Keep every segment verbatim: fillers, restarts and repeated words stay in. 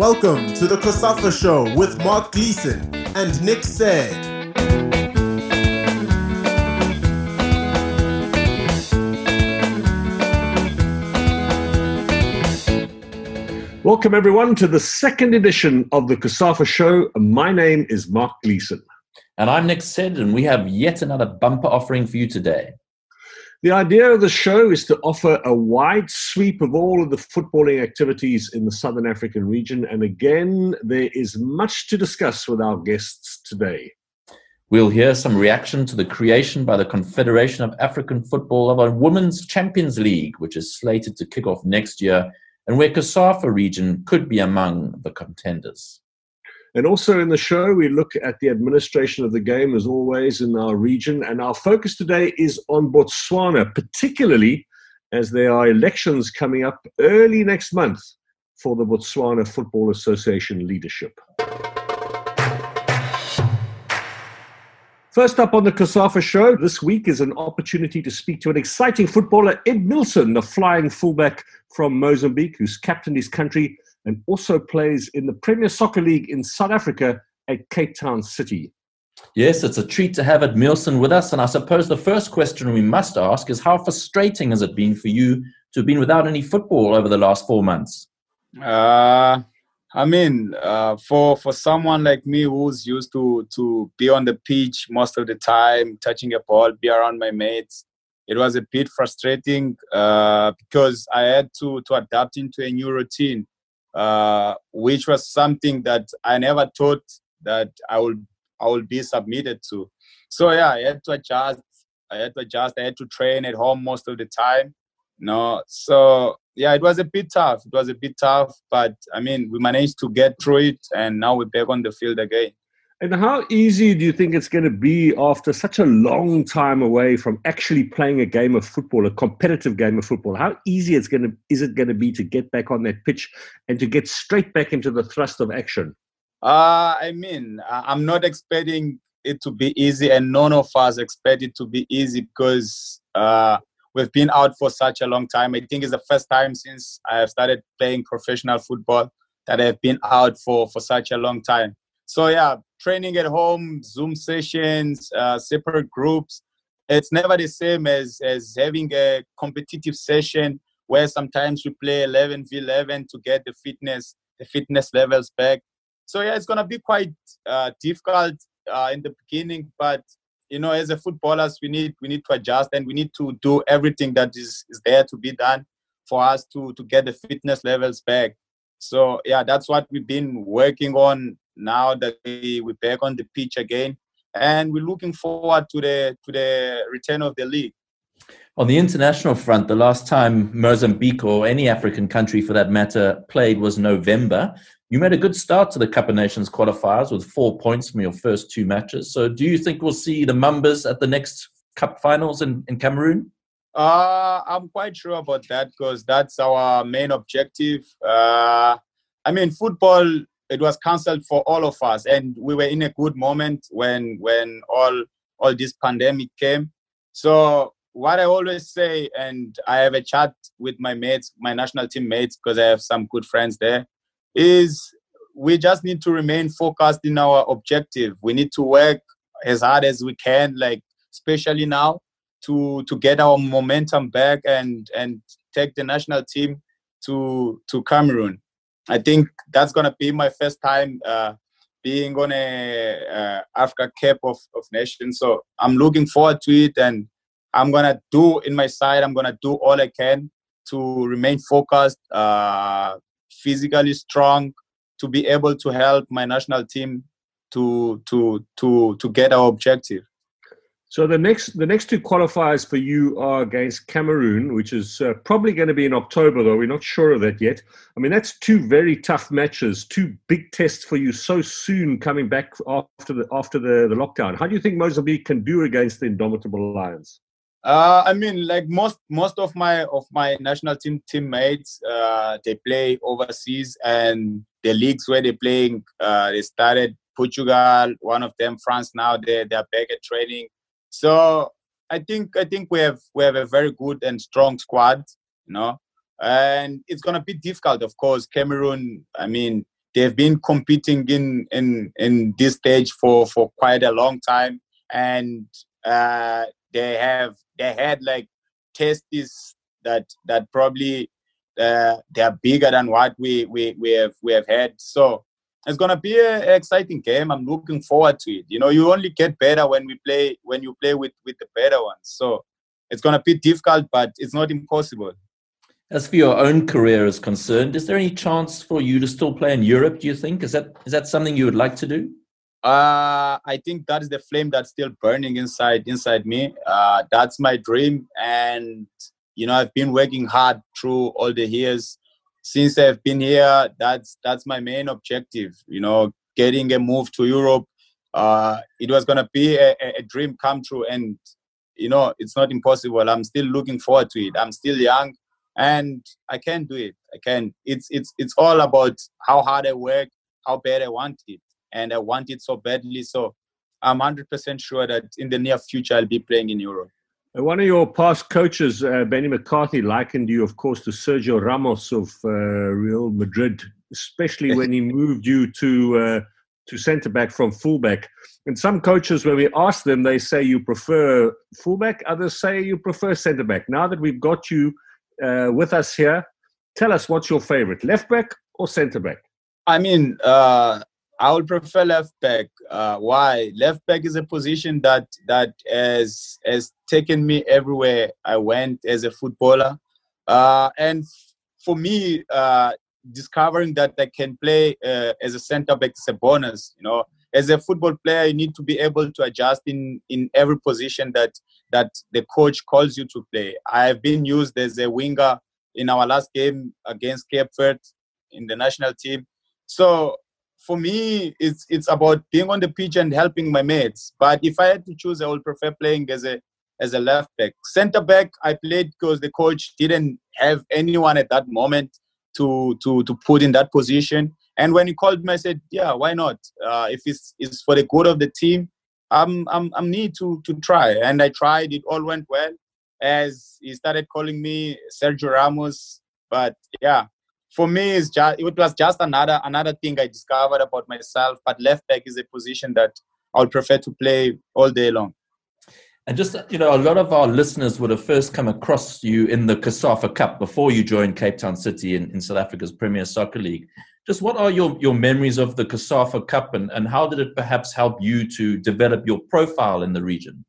Welcome to the COSAFA Show with Mark Gleeson and Nick Said. Welcome everyone to the second edition of the COSAFA Show. My name is Mark Gleeson. And I'm Nick Said, and we have yet another bumper offering for you today. The idea of the show is to offer a wide sweep of all of the footballing activities in the Southern African region. And again, there is much to discuss with our guests today. We'll hear some reaction to the creation by the Confederation of African Football of a Women's Champions League, which is slated to kick off next year, and where COSAFA region could be among the contenders. And also in the show, we look at the administration of the game, as always, in our region. And our focus today is on Botswana, particularly as there are elections coming up early next month for the Botswana Football Association leadership. First up on the COSAFA Show this week is an opportunity to speak to an exciting footballer, Edmilson, the flying fullback from Mozambique, who's captained his country and also plays in the Premier Soccer League in South Africa at Cape Town City. Yes, it's a treat to have Edmilson with us. And I suppose the first question we must ask is, how frustrating has it been for you to have been without any football over the last four months? Uh, I mean, uh, for for someone like me who's used to, to be on the pitch most of the time, touching a ball, be around my mates, it was a bit frustrating uh, because I had to, to adapt into a new routine. Uh, which was something that I never thought that I would I would be submitted to. So yeah, I had to adjust. I had to adjust. I had to train at home most of the time. You know, so yeah, it was a bit tough. It was a bit tough, but I mean, we managed to get through it, and now we're back on the field again. And how easy do you think it's going to be after such a long time away from actually playing a game of football, a competitive game of football? How easy it's going to, is it going to be to get back on that pitch and to get straight back into the thrust of action? Uh, I mean, I'm not expecting it to be easy, and none of us expect it to be easy because uh, we've been out for such a long time. I think it's the first time since I have started playing professional football that I've been out for, for such a long time. So yeah, training at home, Zoom sessions, uh, separate groups. It's never the same as, as having a competitive session where sometimes we play eleven v eleven to get the fitness, the fitness levels back. So yeah, it's gonna be quite uh, difficult uh, in the beginning, but you know, as a footballers, we need we need to adjust and we need to do everything that is, is there to be done for us to to get the fitness levels back. So yeah, that's what we've been working on. Now that we, we're back on the pitch again, and we're looking forward to the to the return of the league. On the international front, the last time Mozambique, or any African country for that matter, played was November. You made a good start to the Cup of Nations qualifiers with four points from your first two matches. So do you think we'll see the Mambas at the next Cup finals in, in Cameroon? Uh, I'm quite sure about that because that's our main objective. Uh, I mean, football, it was cancelled for all of us, and we were in a good moment when when all all this pandemic came. So what I always say, and I have a chat with my mates, my national team mates, because I have some good friends there, is we just need to remain focused in our objective. We need to work as hard as we can, like especially now, to to get our momentum back and and take the national team to to Cameroon. I think that's going to be my first time uh, being on a uh, Africa Cup of, of Nations. So I'm looking forward to it, and I'm going to do in my side, I'm going to do all I can to remain focused, uh, physically strong, to be able to help my national team to to to to get our objective. So the next the next two qualifiers for you are against Cameroon, which is uh, probably going to be in October, though we're not sure of that yet. I mean, that's two very tough matches, two big tests for you so soon coming back after the after the, the lockdown. How do you think Mozambique can do against the indomitable Lions? Uh, I mean, like most most of my of my national team teammates, uh, they play overseas, and the leagues where they're playing, uh, they started Portugal, one of them France. Now they they're back at training. So I think I think we have we have a very good and strong squad, you know, and it's gonna be difficult. Of course, Cameroon. I mean, they've been competing in in in this stage for for quite a long time, and uh, they have they had like tastes that that probably uh, they are bigger than what we we we have we have had. So it's gonna be an exciting game. I'm looking forward to it. You know, you only get better when we play when you play with with the better ones. So it's gonna be difficult, but it's not impossible. As for your own career is concerned, is there any chance for you to still play in Europe, do you think? Is that is that something you would like to do? Uh, I think that is the flame that's still burning inside inside me. Uh, that's my dream. And, you know, I've been working hard through all the years. Since I've been here, that's that's my main objective, you know, getting a move to Europe. Uh, it was going to be a, a dream come true. And, you know, it's not impossible. I'm still looking forward to it. I'm still young. And I can do it. I can. It's it's it's all about how hard I work, how bad I want it, and I want it so badly. So I'm one hundred percent sure that in the near future I'll be playing in Europe. One of your past coaches, uh, Benny McCarthy, likened you, of course, to Sergio Ramos of uh, Real Madrid, especially when he moved you to uh, to centre back from fullback. And some coaches, when we ask them, they say you prefer fullback. Others say you prefer centre back. Now that we've got you Uh, with us here, tell us what's your favorite, left back or centre back? I mean, uh, I would prefer left back. Uh, why? Left back is a position that that has has taken me everywhere I went as a footballer, uh, and for me, uh, discovering that I can play uh, as a centre back is a bonus. You know, as a football player, you need to be able to adjust in in every position that that the coach calls you to play. I've been used as a winger in our last game against Cape Verde in the national team. So for me, it's it's about being on the pitch and helping my mates. But if I had to choose, I would prefer playing as a as a left back. Centre back, I played because the coach didn't have anyone at that moment to to to put in that position. And when he called me, I said, yeah, why not? Uh, if it's it's for the good of the team, I'm I'm I'm need to to try, and I tried. It all went well. As he started calling me Sergio Ramos, but yeah, for me, it's just it was just another another thing I discovered about myself. But left back is a position that I would prefer to play all day long. And just, you know, a lot of our listeners would have first come across you in the COSAFA Cup before you joined Cape Town City in, in South Africa's Premier Soccer League. Just what are your, your memories of the COSAFA Cup, and, and how did it perhaps help you to develop your profile in the region?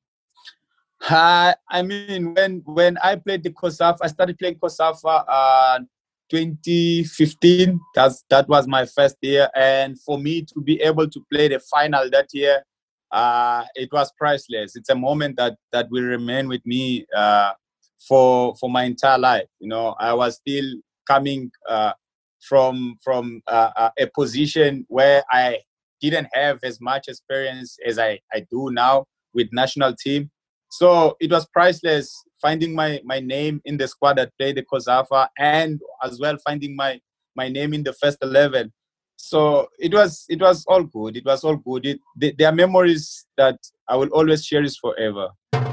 Uh, I mean, when when I played the COSAFA, I started playing COSAFA uh, twenty fifteen. That's, that was my first year. And for me to be able to play the final that year, uh, it was priceless. It's a moment that, that will remain with me uh, for for my entire life. You know, I was still coming uh, from from uh, a position where I didn't have as much experience as I, I do now with national team. So it was priceless finding my, my name in the squad that played the COSAFA, and as well finding my, my name in the first eleven. So it was it was all good. It was all good. It, they, they are memories that I will always cherish forever.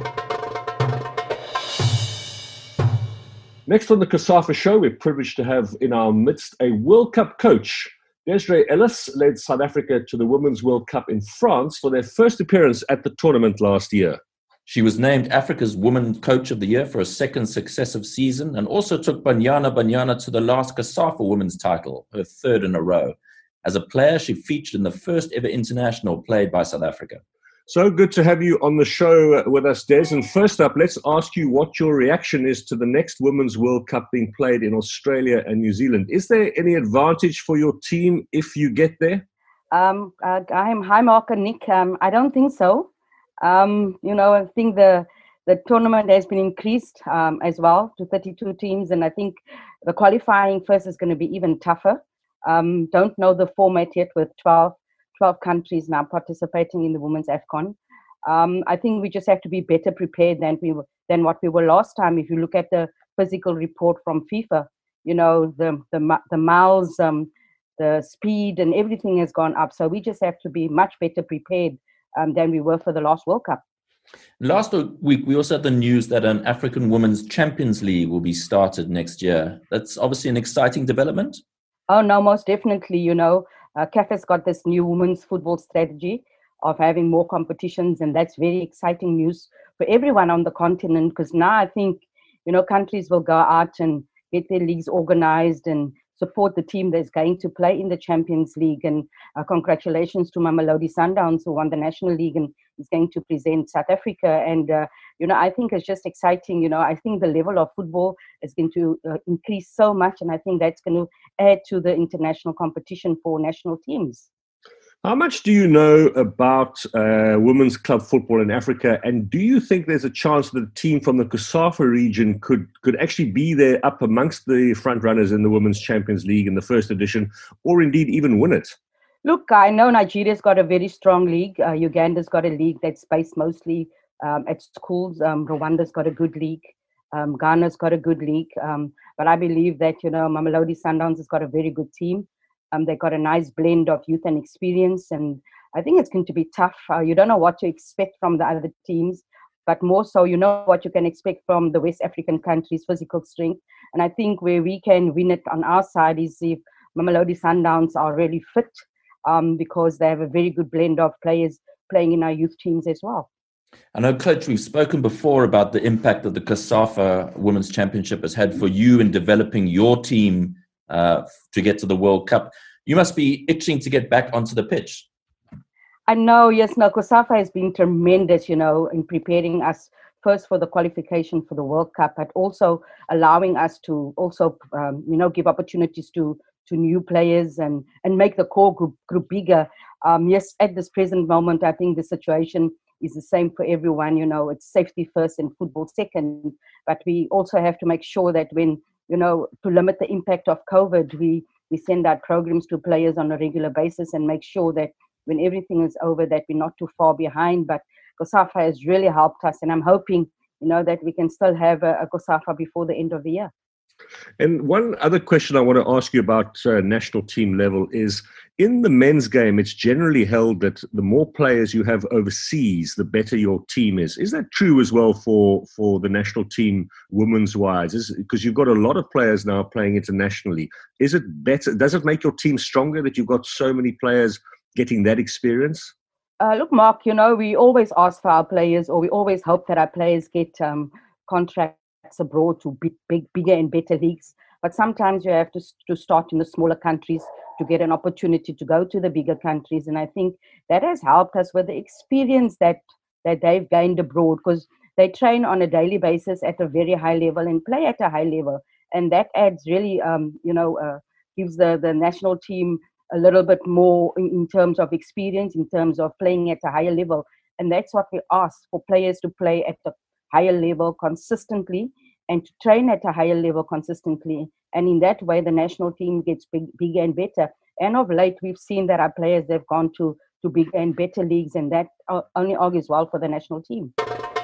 Next on the COSAFA show, we're privileged to have in our midst a World Cup coach. Desiree Ellis led South Africa to the Women's World Cup in France for their first appearance at the tournament last year. She was named Africa's Women Coach of the Year for a second successive season, and also took Banyana Banyana to the last COSAFA Women's title, her third in a row. As a player, she featured in the first ever international played by South Africa. So good to have you on the show with us, Des. And first up, let's ask you what your reaction is to the next Women's World Cup being played in Australia and New Zealand. Is there any advantage for your team if you get there? Um, uh, hi, Mark and Nick. Um, I don't think so. Um, you know, I think the the tournament has been increased um, as well to thirty-two teams, and I think the qualifying first is going to be even tougher. Um, don't know the format yet with twelve, twelve countries now participating in the Women's AFCON. Um, I think we just have to be better prepared than we were, than what we were last time. If you look at the physical report from FIFA, you know, the the the miles, um, the speed, and everything has gone up. So we just have to be much better prepared Um, than we were for the last World Cup. Last week, we also had the news that an African Women's Champions League will be started next year. That's obviously an exciting development. Oh, no, most definitely. You know, uh, C A F has got this new women's football strategy of having more competitions, and that's very exciting news for everyone on the continent, because now I think, you know, countries will go out and get their leagues organized and support the team that's going to play in the Champions League. And uh, congratulations to Mamelodi Sundowns, who won the National League and is going to present South Africa. And, uh, you know, I think it's just exciting. You know, I think the level of football is going to uh, increase so much, and I think that's going to add to the international competition for national teams. How much do you know about uh, women's club football in Africa? And do you think there's a chance that a team from the COSAFA region could, could actually be there up amongst the front runners in the Women's Champions League in the first edition, or indeed even win it? Look, I know Nigeria's got a very strong league. Uh, Uganda's got a league that's based mostly um, at schools. Um, Rwanda's got a good league. Um, Ghana's got a good league. Um, but I believe that, you know, Mamelodi Sundowns has got a very good team. Um, they've got a nice blend of youth and experience, and I think it's going to be tough. Uh, you don't know what to expect from the other teams, but more so, you know what you can expect from the West African countries' physical strength. And I think where we can win it on our side is if Mamelodi Sundowns are really fit, um, because they have a very good blend of players playing in our youth teams as well. I know, Coach, we've spoken before about the impact that the COSAFA Women's Championship has had for you in developing your team Uh, to get to the World Cup. You must be itching to get back onto the pitch. I know, yes. No, COSAFA has been tremendous, you know, in preparing us first for the qualification for the World Cup, but also allowing us to also, um, you know, give opportunities to to new players and, and make the core group, group bigger. Um, yes, at this present moment, I think the situation is the same for everyone. You know, it's safety first and football second, but we also have to make sure that when you know, to limit the impact of COVID, we, we send out programs to players on a regular basis and make sure that when everything is over, that we're not too far behind. But COSAFA has really helped us, and I'm hoping, you know, that we can still have a, a COSAFA before the end of the year. And one other question I want to ask you about uh, national team level is, in the men's game, it's generally held that the more players you have overseas, the better your team is. Is that true as well for, for the national team women's wise? Because you've got a lot of players now playing internationally. Is it better? Does it make your team stronger that you've got so many players getting that experience? Uh, look, Mark, you know, we always ask for our players, or we always hope that our players get um, contracts abroad to big, big, bigger and better leagues. But sometimes you have to, to start in the smaller countries to get an opportunity to go to the bigger countries. And I think that has helped us with the experience that, that they've gained abroad, because they train on a daily basis at a very high level and play at a high level. And that adds really, um, you know, uh, gives the, the national team a little bit more in, in terms of experience, in terms of playing at a higher level. And that's what we ask for, players to play at a higher level consistently and to train at a higher level consistently. And in that way, the national team gets big, bigger and better. And of late, we've seen that our players, they've gone to, to bigger and better leagues, and that only augurs well for the national team.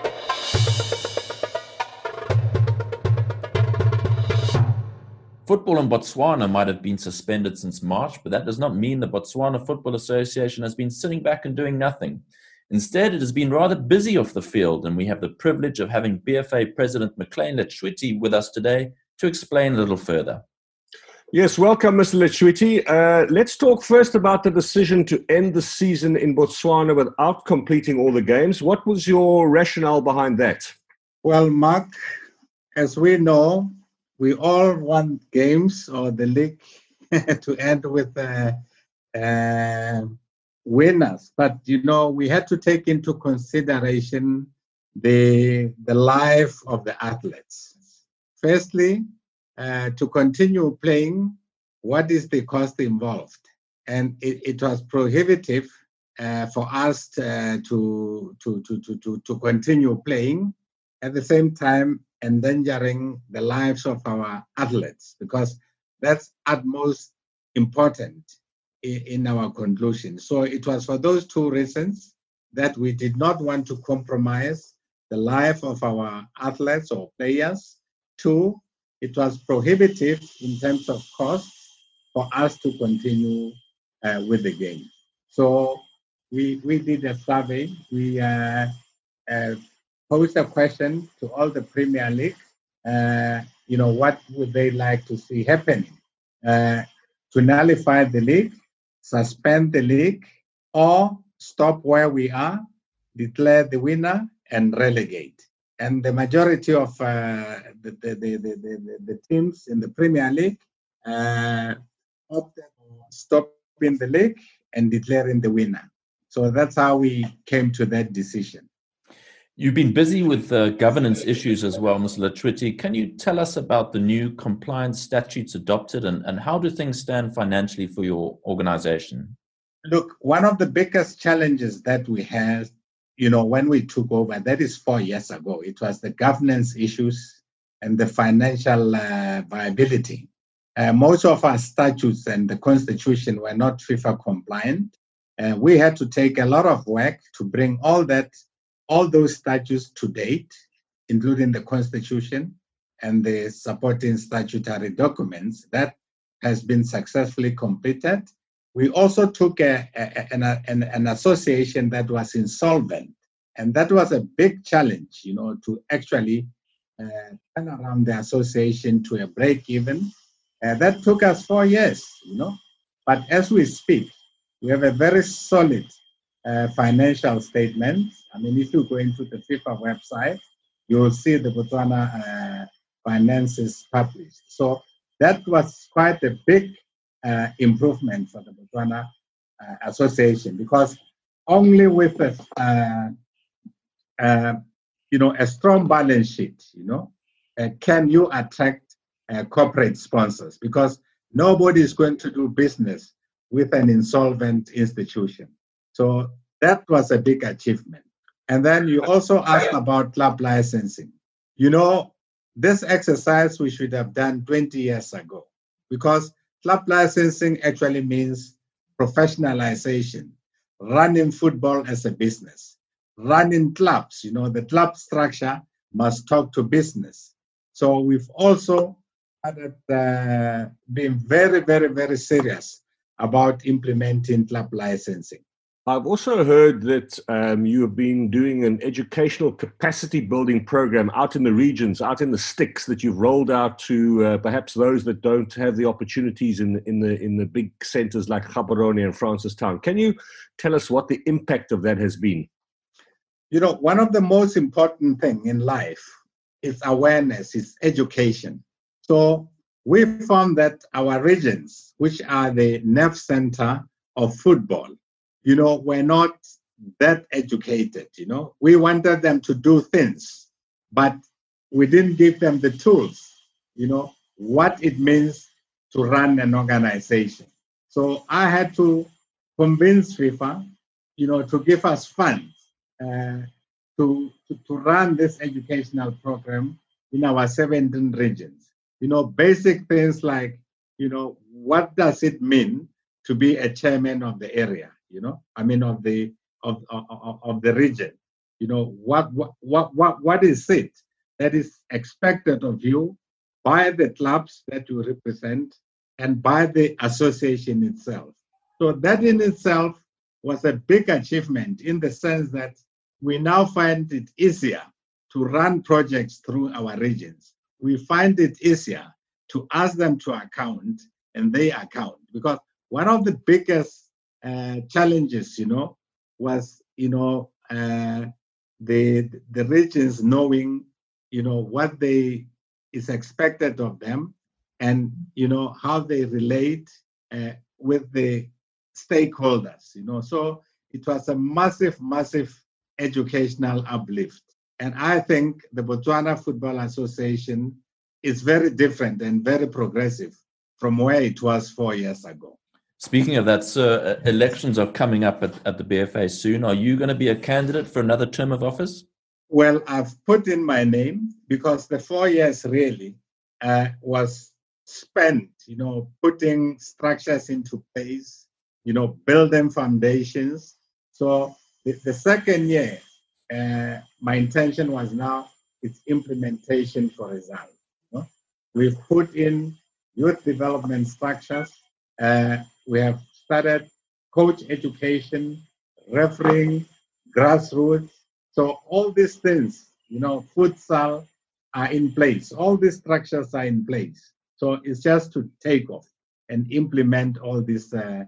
Football in Botswana might have been suspended since March, but that does not mean the Botswana Football Association has been sitting back and doing nothing. Instead, it has been rather busy off the field, and we have the privilege of having B F A President McLean Letshwiti with us today to explain a little further. Yes, welcome, Mister Letshwiti. Uh, let's talk first about the decision to end the season in Botswana without completing all the games. What was your rationale behind that? Well, Mark, as we know, we all want games or the league to end with uh, uh, winners. But, you know, we had to take into consideration the, the life of the athletes. Firstly, uh, to continue playing, what is the cost involved? And it, it was prohibitive uh, for us uh, to, to, to, to, to, to continue playing, at the same time endangering the lives of our athletes, because that's utmost important in, in our conclusion. So it was for those two reasons that we did not want to compromise the life of our athletes or players. Two, it was prohibitive in terms of cost for us to continue uh, with the game. So we, we did a survey. We uh, uh, posed a question to all the Premier League, uh, you know, what would they like to see happening? Uh, to nullify the league, suspend the league, or stop where we are, declare the winner, and relegate. And the majority of uh, the, the, the, the, the, the teams in the Premier League uh, opted for stopping the league and declaring the winner. So that's how we came to that decision. You've been busy with uh, governance issues as well, Mister Latwiti. Can you tell us about the new compliance statutes adopted, and, and how do things stand financially for your organization? Look, one of the biggest challenges that we had, you know, when we took over, that is four years ago, it was the governance issues and the financial uh, viability. Uh, most of our statutes and the constitution were not FIFA compliant. Uh, we had to take a lot of work to bring all that all those statutes to date, including the Constitution and the supporting statutory documents. That has been successfully completed. We also took a, a, an, an, an association that was insolvent, and that was a big challenge, you know, to actually uh, turn around the association to a break even. Uh, that took us four years, you know, but as we speak, we have a very solid Uh, financial statements. I mean, if you go into the FIFA website, you will see the Botswana uh, finances published. So that was quite a big uh, improvement for the Botswana uh, Association, because only with a, uh, uh, you know, a strong balance sheet, you know, uh, can you attract uh, corporate sponsors, because nobody is going to do business with an insolvent institution. So that was a big achievement. And then you also asked about club licensing. You know, this exercise we should have done twenty years ago, because club licensing actually means professionalization, running football as a business, running clubs. You know, the club structure must talk to business. So we've also started uh, being very, very, very serious about implementing club licensing. I've also heard that um, you have been doing an educational capacity building program out in the regions, out in the sticks, that you've rolled out to uh, perhaps those that don't have the opportunities in, in the in the big centers like Gaborone and Francistown. Can you tell us what the impact of that has been? You know, one of the most important things in life is awareness, is education. So we found that our regions, which are the nerve center of football, you know, were not that educated, you know. We wanted them to do things, but we didn't give them the tools, you know, what it means to run an organization. So I had to convince FIFA, you know, to give us funds uh, to, to, to run this educational program in our seventeen regions. You know, basic things like, you know, what does it mean to be a chairman of the area? You know, I mean, of the of, of of the region. You know, what what what what what is it that is expected of you by the clubs that you represent and by the association itself? So that in itself was a big achievement, in the sense that we now find it easier to run projects through our regions. We find it easier to ask them to account, and they account, because one of the biggest Uh, challenges, you know, was, you know, uh, the the regions knowing, you know, what they is expected of them, and, you know, how they relate uh, with the stakeholders, you know. So it was a massive, massive educational uplift. And I think the Botswana Football Association is very different and very progressive from where it was four years ago. Speaking of that, sir, elections are coming up at, at the B F A soon. Are you going to be a candidate for another term of office? Well, I've put in my name, because the four years really uh, was spent, you know, putting structures into place, you know, building foundations. So the, the second year, uh, my intention was now its implementation for results. You know? We've put in youth development structures. Uh, we have started coach education, refereeing, grassroots. So all these things, you know, futsal are in place. All these structures are in place. So it's just to take off and implement all these uh,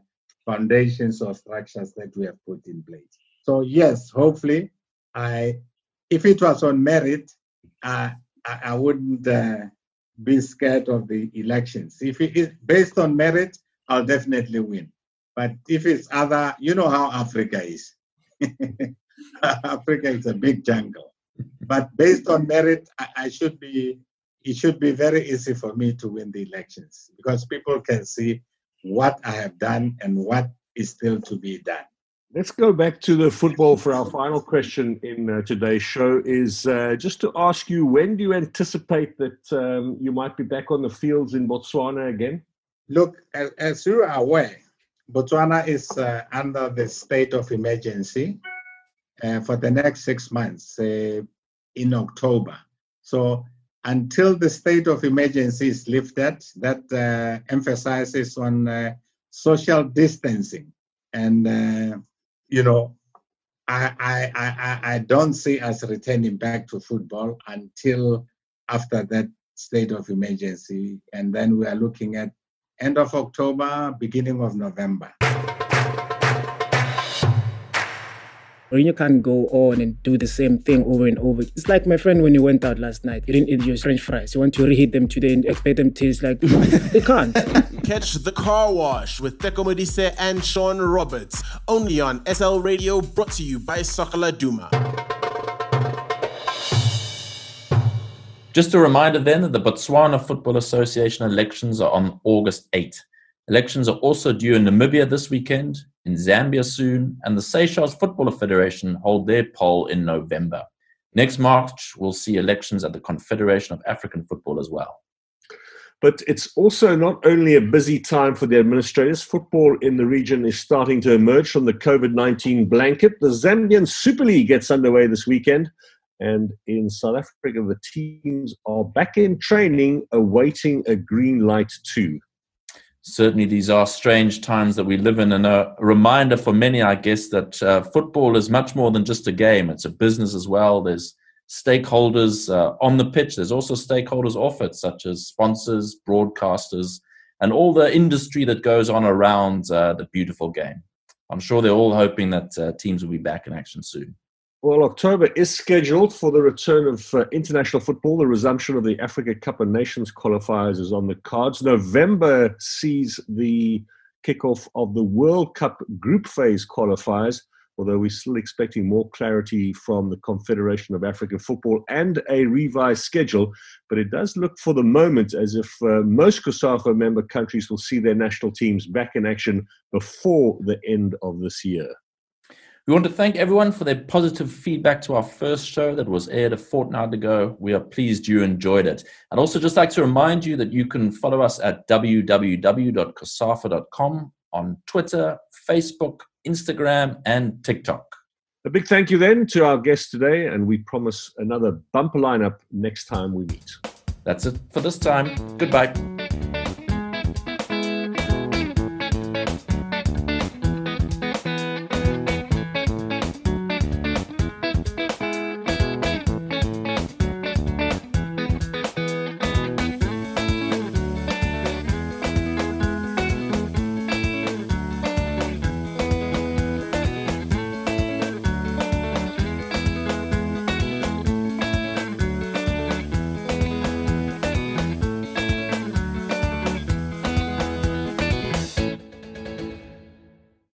foundations or structures that we have put in place. So yes, hopefully, I, if it was on merit, uh, I, I wouldn't uh, be scared of the elections. If it is based on merit, I'll definitely win. But if it's other, you know how Africa is. Africa is a big jungle. But based on merit, I, I should be, it should be very easy for me to win the elections because people can see what I have done and what is still to be done. Let's go back to the football for our final question in uh, today's show is uh, just to ask you, when do you anticipate that um, you might be back on the fields in Botswana again? Look, as, as you are aware, Botswana is uh, under the state of emergency uh, for the next six months uh, in October. So until the state of emergency is lifted, that uh, emphasizes on uh, social distancing. And, uh, you know, I, I, I, I don't see us returning back to football until after that state of emergency. And then we are looking at end of October, beginning of November. Mourinho can't go on and do the same thing over and over. It's like my friend when he went out last night. He didn't eat your French fries. You want to reheat them today and expect them to taste like... They can't. Catch The Car Wash with Teko Modise and Sean Roberts. Only on S L Radio, brought to you by Sokala Duma. Just a reminder then that the Botswana Football Association elections are on August eighth. Elections are also due in Namibia this weekend, in Zambia soon, and the Seychelles Football Federation hold their poll in November. Next March, we'll see elections at the Confederation of African Football as well. But it's also not only a busy time for the administrators. Football in the region is starting to emerge from the COVID nineteen blanket. The Zambian Super League gets underway this weekend. And in South Africa, the teams are back in training, awaiting a green light too. Certainly, these are strange times that we live in, and a reminder for many, I guess, that uh, football is much more than just a game. It's a business as well. There's stakeholders uh, on the pitch. There's also stakeholders off it, such as sponsors, broadcasters, and all the industry that goes on around uh, the beautiful game. I'm sure they're all hoping that uh, teams will be back in action soon. Well, October is scheduled for the return of uh, international football. The resumption of the Africa Cup of Nations qualifiers is on the cards. November sees the kickoff of the World Cup group phase qualifiers, although we're still expecting more clarity from the Confederation of African Football and a revised schedule. But it does look for the moment as if uh, most COSAFA member countries will see their national teams back in action before the end of this year. We want to thank everyone for their positive feedback to our first show that was aired a fortnight ago. We are pleased you enjoyed it. I'd also just like to remind you that you can follow us at w w w dot cosafa dot com on Twitter, Facebook, Instagram, and TikTok. A big thank you then to our guests today, and we promise another bumper lineup next time we meet. That's it for this time. Goodbye.